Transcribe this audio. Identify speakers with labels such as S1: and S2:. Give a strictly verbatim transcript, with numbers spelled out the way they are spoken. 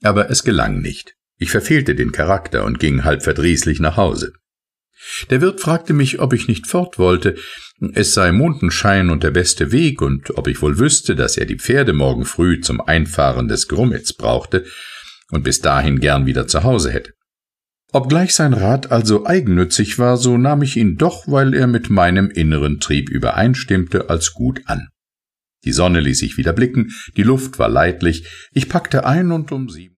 S1: Aber es gelang nicht. Ich verfehlte den Charakter und ging halb verdrießlich nach Hause. Der Wirt fragte mich, ob ich nicht fort wollte. Es sei Mondenschein und der beste Weg, und ob ich wohl wüsste, dass er die Pferde morgen früh zum Einfahren des Grumitz brauchte und bis dahin gern wieder zu Hause hätte. Obgleich sein Rat also eigennützig war, so nahm ich ihn doch, weil er mit meinem inneren Trieb übereinstimmte, als gut an. Die Sonne ließ sich wieder blicken, die Luft war leidlich, ich packte ein und um sieben